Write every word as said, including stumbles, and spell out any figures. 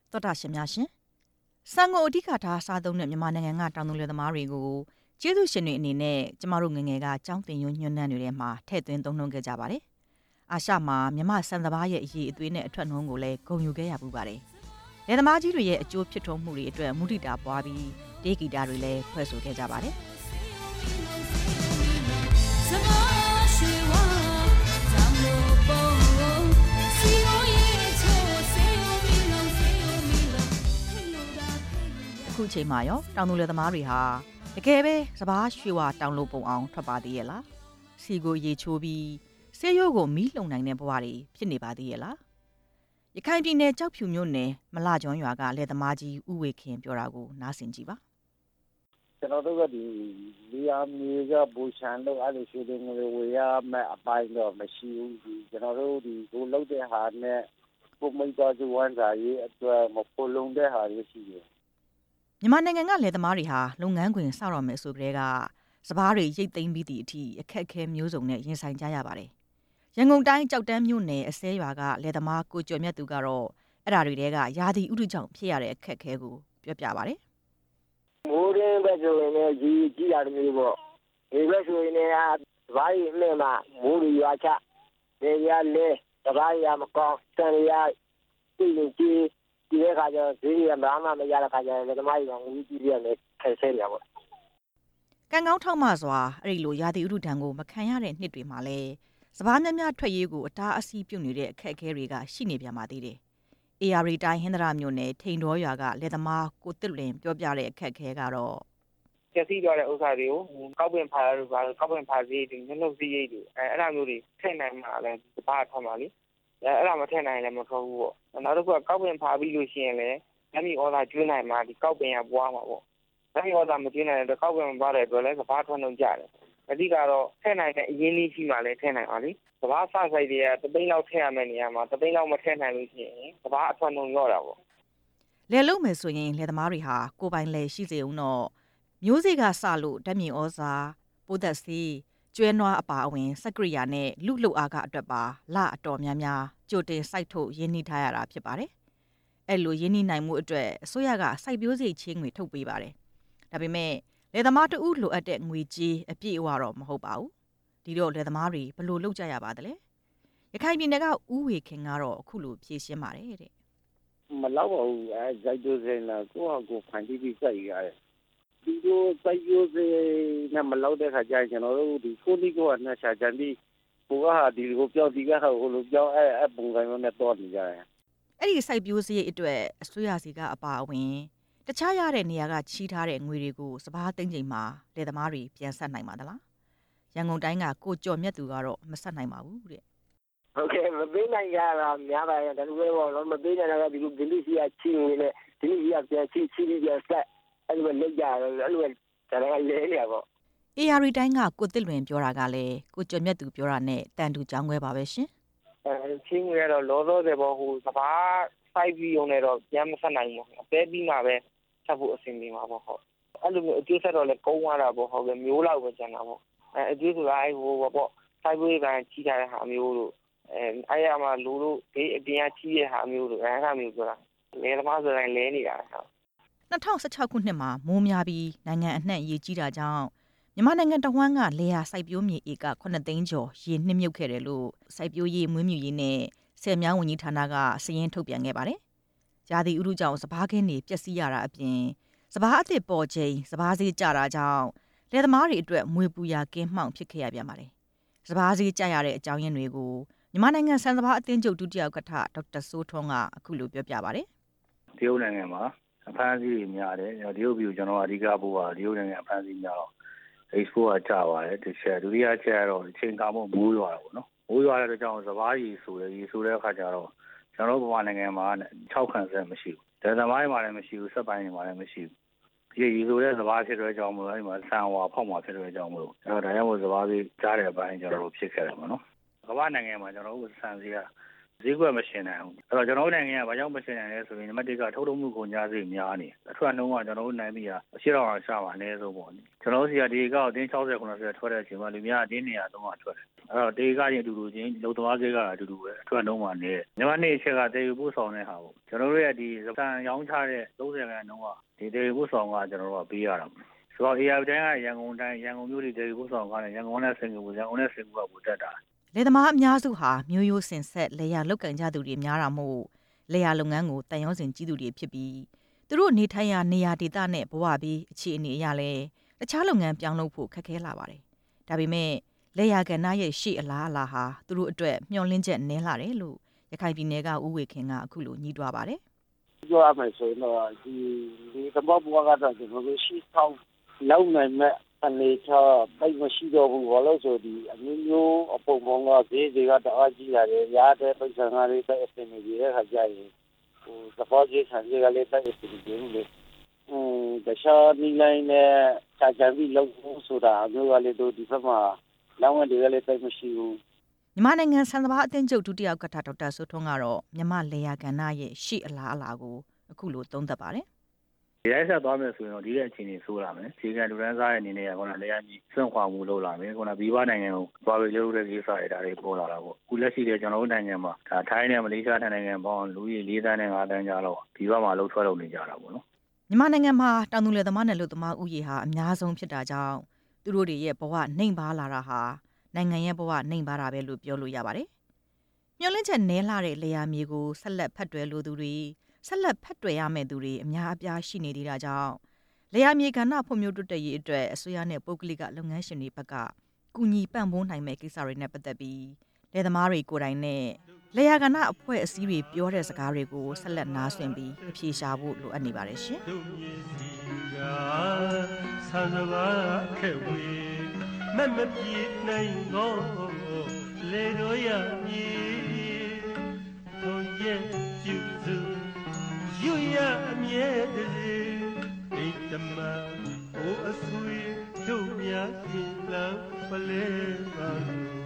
တော်တာရှင်များရှင်စံကိုအဓိကထားစားသုံးတဲ့မြန်မာနိုင်ငံကတောင်သူလယ်သမားတွေကိုကျေးဇူးရှင်တွေအနေနဲ့ကျမတို့ငငယ်ကကြောင်းတင်ညွှန်းနှံတွေထဲမှာထည့်သွင်းသုံးနှုန်းခဲ့ကြပါတယ်အာရှမှာမြမဆန်စပါးရဲ့အရေးအသွေးနဲ့အထွက်နှုန်းကိုလည်းဂုဏ်ယူခဲ့ရပူပါတယ်လယ်သမားကြီးတွေရဲ့အကျိုးဖြစ်ထွန်းမှုတွေအတွက်မုဒိတာပွားပြီးဒေဂီတာတွေလည်းဖွဲ့ဆိုခဲ့ကြပါတယ်အခုချိန်မှာရောတောင်သူလယ်သမားတွေဟာတကယ်ပဲစပားရွှေဝါတောင်လို့ပုံအောင်ထွက်ပါသေးရဲ့လားစီကိုရေချိုးပြီးဆေးရိုးကိုမီးလှုံနိုင်တဲ့ဘဝတွေဖြစ်နေပါသေးရဲ့လားရခိုင်ပြည်နယ်ကြောက်ဖြူမြို့နယ်မလှကျွန်းရွာကလယ်သမားကြီးဦးဝေခင်ပြောတာကိုနားဆင်ကြည့်ပါကျွန်တော်တို့ကဒီလီယာမြေကဘူချန်လို့အဲ့လိုရှိတယ်ငွေဝေရမဲ့အပိုင်းတော့မရှိဘူးဒီကျွန်တော်တို့ဒီကိုလောက်တဲ့ဟာနဲ့ပုံမိတ်သွားစုဝမ်းစာရေးအတွက်မပိုလုံးတဲ့ဟာတွေရှိတယ်မြန်မာနိုင်ငံကလယ်သမားတွေဟာလုပ်ငန်းခွင်စတော့မယ်ဆိုကြတဲ့ကစပားတွေရိတ်သိမ်းပြီးသည့်အထိအခက်အခဲမျိုးစုံနဲ့ရင်ဆိုင်ကြရပါတယ်ရန်ကုန်တိုင်းကြောက်တန်းမြို့နယ်အစဲရွာကလယ်သမားကိုကျော်မြတ်သူကတော့အဲ့ဓာတွေတဲကရာသီဥတုကြောင့်ဖြစ်ရတဲ့အခက်အခဲကိုပြောပြပါတယ်မိုးရင်းပဲဆိုရင်လည်းကြီးကြီးရတယ်မျိုးပေါ့ဒီဘက်ဆိုရင်လည်းစပားရီနဲ့မှမိုးရီရွာချနေရလဲစပားရီမကောင်းစံရပြည်ကြီးဒီတဲ့ခါကျဈေးရမှာမှမရတဲ့ခါကျလယ်သမားတွေကငွေကြီးပြနေခက်ဆဲရပါကံကောင်းထောက်မှစွာအဲ့ဒီလိုရာသီဥတုဒဏ်ကိုမခံရတဲ့နှစ်တွေမှာလဲစပားများများထွက်ရေးကိုအတားအဆီးပြုတ်နေတဲ့အခက်အခဲတွေကရှိနေပြန်ပါသေးတယ်အေအာရီတိုင်းဟင်္ဒရာမြို့နယ်ထိန်တော်ရွာကလယ်သမားကိုတစ်လင်ပြောပြတဲ့အခက်အခဲကတော့ကျက်စီပြောတဲ့ဥစ္စာတွေကိုကောက်ပင်ဖားလို့ပါကောက်ပင်ဖားစီးတွေနှုတ်စီးရိတ်တွေအဲအဲ့လိုမျိုးတွေထည့်နိုင်မှာလဲစပားထွက်မှာလေအဲအဲ့ဒါမထည့်နိုင်လည်းမထွက်ဘူးပေါ့နောက်တစ်ခုကကောက်ပင်ဖားပြီးလို့ရှိရင်လည်းဓာတ်မြေဩဇာကျွေးနိုင်မှာဒီကောက်ပင်ကပွားမှာပေါ့ဓာတ်မြေဩဇာမကျွေးနိုင်တဲ့ကောက်ပင်မပွားတဲ့အတွက်လည်းစပားထွက်နှုတ်ကြတယ်အဓိကတော့ထည့်နိုင်တဲ့အရင်းလေးရှိမှလည်းထည့်နိုင်ပါလေစပားစဆိုင်တွေကတသိန်းလောက်ထည့်ရမယ့်နေရာမှာတသိန်းလောက်မထည့်နိုင်လို့ရှိရင်စပားအထွက်နှုတ်ရော့တာပေါ့လယ်လုံးမယ်ဆိုရင်လယ်သမားတွေဟာကိုယ်ပိုင်လယ်ရှိစေအောင်တော့မျိုးစေ့ကစလို့ဓာတ်မြေဩဇာပိုးသက်စီကျွဲနွားအပါအဝင်စက်ကရိယာနဲ့လူလှုပ်အားကအတွက်ပါလအတော်များများကြိုတင်စိုက်ထုတ်ရင်းနှီးထားရတာဖြစ်ပါတယ်အဲ့လိုရင်းနှီးနိုင်မှုအတွက်အစိုးရကစိုက်ပျိုးစိတ်ချင်းငွေထုတ်ပေးပါတယ်ဒါပေမဲ့လယ်သမားတဦးလိုအပ်တဲ့ငွေကြေးအပြည့်အဝတော့မဟုတ်ပါဘူးဒီတော့လယ်သမားတွေဘယ်လိုလုပ်ကြရပါသလဲရခိုင်ပြည်နယ်ကဦးဝေခင်ကတော့အခုလိုဖြေရှင်းပါတယ်တဲ့မလောက်ပါဘူးအဲဇိုက်တိုစင်လာကိုယ့်ဟာကိုယ်ဖန်တီးပြီးစိုက်ရတယ်ဒီလိုစိုက်ပျိုးစေနဲ့မလောက်တဲ့ခါကျရင်ကျွန်တော်တို့ဒီကိုနီကိုကနှရှာကြပြီးကိုကဟာဒီကိုပြောဒီကဟာကိုလိုပြောအဲအပုံစံမျိုးနဲ့တော့နေကြတယ်အဲ့ဒီစိုက်ပျိုးစေအတွက်အစိုးရစီကအပါအဝင်တခြားရတဲ့နေရာကချီးထားတဲ့ငွေတွေကိုစပားသိန်းချိန်မှာလယ်သမားတွေပြန်ဆက်နိုင်ပါသလားရန်ကုန်တိုင်းကကိုကျော်မြတ်သူကတော့မဆက်နိုင်ပါဘူးတဲ့ဟုတ်ကဲ့မပေးနိုင်ကြတာများပါရဲ့ဒါလိုပဲပေါ့နော်မပေးနိုင်တာကဒီလိုဒီလိုစီကချီးနေနဲ့ဒီလိုစီကပြန်ချီးချီးပြီးပြန်ဆက်အဲ့လိုလက်ကြတယ်အဲ့လိုဒါလည်းလဲနေရပေါ့အေအာရီတိုင်းကကိုတစ်လွင်ပြောတာကလည်းကိုကျော်မြတ်သူပြောတာနဲ့တန်တူကြောင်းခွဲပါပဲရှင်အဲချင်းငွေကတော့လောလောဆယ်ပေါ့ဟိုစပားစိုက်ပြီးုံနဲ့တော့ပြန်မဆက်နိုင်ဘူးအပဲပြီးမှပဲဆက်ဖို့အဆင်ပြေမှာပေါ့ဟုတ်အဲ့လိုမျိုးအကျိုးဆက်တော့လည်းကုန်းသွားတာပေါ့ဟုတ်ကဲ့မျိုးလောက်ပဲကျန်တာပေါ့အဲအကျိုးဆိုတာအဲဟိုပေါ့စိုက်ပျိုးရေးပိုင်းကြီးထားတဲ့ဟာမျိုးတို့အဲအဲ့ရမှာလူတို့ဒီအပြင်ကကြီးတဲ့ဟာမျိုးတို့အဲဟာမျိုးဆိုတာလဲသမားဆိုတိုင်းလဲနေတာဟုတ်၂၀၁၆ခုနှစ်မှာမိုးများပြီးနိုင်ငံအနှံ့ရေကြီးတာကြောင့်မြန်မာနိုင်ငံတဝန်းကလေယာစိုက်ပျိုးမြေဧကခုနှစ်သိန်းကျော်ရေနှိမ့်မြုပ်ခဲ့တယ်လို့စိုက်ပျိုးရေးမွေးမြူရေးနဲ့ဆယ်မြောင်းဝန်ကြီးဌာနကစာရင်းထုတ်ပြန်ခဲ့ပါတယ်။ရာသီဥတုကြောင့်စပားခင်းတွေပျက်စီးရတာအပြင်စပားအသစ်ပေါ်ချိန်စပားဈေးကျတာကြောင့်လယ်သမားတွေအတွက်မွေပူရာကင်းမှောင်ဖြစ်ခဲ့ရပြန်ပါတယ်။စပားဈေးကျရတဲ့အကြောင်းရင်းတွေကိုမြန်မာနိုင်ငံဆန်စပါးအသင်းချုပ်ဒုတိယဥက္ကဋ္ဌဒေါက်တာစိုးထွန်းကအခုလိုပြောပြပါတယ်။တရုတ်နိုင်ငံမှာအဖမ်းအဆီးတွေများတယ်။တရုတ်ပြည်ကိုကျွန်တော်အဓိကပို့တာတရုတ်နိုင်ငံအဖမ်းအဆီးများတော့ export ကကျပါတယ်တစ်ချက်ဒုတိယချက်ကတော့အချိန်ကာလမိုးရွာတာပေါ့နော်။မိုးရွာတဲ့အတွက်ကြောင့်စပားရီဆိုတယ်ရီဆိုတဲ့အခါကျတော့ကျွန်တော်တို့ဗမာနိုင်ငံမှာခြောက်ခန့်ဆက်မရှိဘူး။ဒါသမားတွေမှာလည်းမရှိဘူးစက်ပိုင်းတွေမှာလည်းမရှိဘူး။ဒီရီဆိုတဲ့စပားဖြစ်တဲ့အကြောင်းမို့လို့အဲဒီမှာဆန်ဝါဖောက်မှာဖြစ်တဲ့အကြောင်းမို့လို့အဲဒါကြောင့်မို့စပားကြီးကြားတဲ့အပိုင်းကျွန်တော်တို့ဖြစ်ခဲ့တယ်ပေါ့နော်။ကမ္ဘာနိုင်ငံမှာကျွန်တော်တို့ဆန်စီကဈေးကွက်မရှင်နိုင်ဘူးအဲ့တော့ကျွန်တော်တို့နိုင်ငံကဘာကြောင့်မရှင်နိုင်လဲဆိုရင်နံပါတ်တစ်ကထုတ်လုပ်မှုကုန်ကျစရိတ်များနေအထွက်နှုန်းကကျွန်တော်တို့နိုင်ပြီအရှိတော်အောင်ရှာပါအနည်းဆုံးပေါ့ကျွန်တော်တို့စီကဒီကောက်အတင်း၆၀ ၉၀ထွက်တဲ့အချိန်မှာလူများအတင်းနေရာသုံးကထွက်တယ်အဲ့တော့တေကားချင်းအတူတူချင်းလုံသွားကိကအတူတူပဲအထွက်နှုန်းမှာနေညီမနေ့အချက်ကတေပို့ဆောင်တဲ့ဟာပေါ့ကျွန်တော်တို့ရဲ့ဒီစံရောင်းချတဲ့သုံးဆယ်ခန်းနှုန်းကဒီတေပို့ဆောင်ကကျွန်တော်တို့ကပေးရတာဆိုတော့ A R တိုင်းကရန်ကုန်တိုင်းရန်ကုန်မြို့တွေတေပို့ဆောင်ကလည်းရန်ကုန်နဲ့စင်ကာပူရန်ကုန်နဲ့စင်ကာပူကပိုတက်တာလယ်သမားအများစုဟာမျိုးရိုးစင်ဆက်လယ်ယာလုပ်ကန်ကြသူတွေများတာမို့လယ်ယာလုပ်ငန်းကိုတန်ရုံးစင်ကြီးသူတွေဖြစ်ပြီးသူတို့နေထိုင်ရာနေရာဒေသနဲ့ဘဝပြီးအခြေအနေအရလဲတခြားလုပ်ငန်းပြောင်းလုပ်ဖို့ခက်ခဲလာပါတယ်ဒါပေမဲ့လယ်ယာကဏ္ဍရဲ့ရှေ့အလားအလာဟာသူတို့အတွက်မျှော်လင့်ချက်နည်းလာတယ်လို့ရခိုင်ပြည်နယ်ကဦးဝေခင်ကအခုလိုညှိတွားပါတယ်ပြောရမယ်ဆိုရင်တော့ဒီဒီသဘောပွားကတော့ကျွန်တော်တို့ရှိဆောင်လောက်နိုင်မဲ့အနေထားပိုက်မရှိတော့ဘူးဘာလို့ဆိုဒီအမျိုးမျိုးအပုံပုံကဈေးတွေကတအားကြီးလာတယ်ရားတဲ့ပိတ်ဆံကားတွေတဲ့အစင်ကြီးတဲ့ခါကြရင်ဟိုသဘောကြီးဆန်ကြီးကလည်းတဲ့အစင်ကြီးတွေလေအင်းတခြားနီလိုင်းနဲ့စာချမ်းပြီးလောက်ဆိုတာအမျိုးကလည်းတို့ဒီဘက်မှာလောင်းဝတွေကလည်းတိတ်မရှိဘူးမြန်မာနိုင်ငံဆန်စပါးအသင်းချုပ်ဒုတိယဥက္ကဋ္ဌဒေါက်တာစိုးထွန်းကတော့မြန်မာလေယာကဏ္ဍရဲ့ရှေ့အလားအလာကိုအခုလိုသုံးသပ်ပါတယ်ဒီရိုက်ဆက်သွားမယ်ဆိုရင်တော့ဒီရဲ့အခြေအနေဆိုးလာမယ်။ခြေခံလူတန်းစားရဲ့အနေနဲ့ကခုနလေယာဉ်ကြီးစွန့်ခွာမှုလုပ်လာမယ်။ခုနပြည်ပနိုင်ငံကိုသွားပြီးလုပ်တဲ့ကိစ္စတွေဒါတွေပေါ်လာတာပေါ့။အခုလက်ရှိတဲ့ကျွန်တော်တို့နိုင်ငံမှာဒါထိုင်းနဲ့မလေးရှားနိုင်ငံပေါင်းလူကြီးလေးသန်းနဲ့ငါးသန်းကြားတော့ပြည်ပမှာလှုပ်ထွက်လုပ်နေကြတာပေါ့နော်။မြန်မာနိုင်ငံမှာတောင်သူလယ်သမားနဲ့လူသမားဥယျာဉ်ဟာအများဆုံးဖြစ်တာကြောင့်သူတို့တွေရဲ့ဘဝနှိမ်ပါလာတာဟာနိုင်ငံရဲ့ဘဝနှိမ်ပါတာပဲလို့ပြောလို့ရပါတယ်။မျောလင့်ချက်နဲလာတဲ့လေယာမြေကိုဆက်လက်ဖက်တွယ်လိုသူတွေဆက်လက်ဖက်တွယ်ရမယ့်သူတွေအများအပြားရှိနေသေးတာကြောင့်လေယာမြေကဏ္ဍဖွံ့ဖြိုးတိုးတက်ရေးအတွက်အစိုးရနဲ့ပုဂ္ဂလိကလုပ်ငန်းရှင်တွေဘက်ကကူညီပံ့ပိုးနိုင်မယ့်ကိစ္စတွေနဲ့ပတ်သက်ပြီးလယ်သမားတွေကိုယ်တိုင်နဲ့လေယာကဏ္ဍအဖွဲ့အစည်းတွေပြောတဲ့စကားတွေကိုဆက်လက်နားဆွင့်ပြီးအဖြေရှာဖို့လိုအပ်နေပါတယ်ရှင်ဆန္ဒပါခဲ့ဝေမမပြေနိုင်တော့လေတို့ရမြေတို့ရဲ့ပြုစုယူရအမြဲတည်းအိတ်တမဟိုအဆွေတို့များရှင်လမ်းပလဲပါ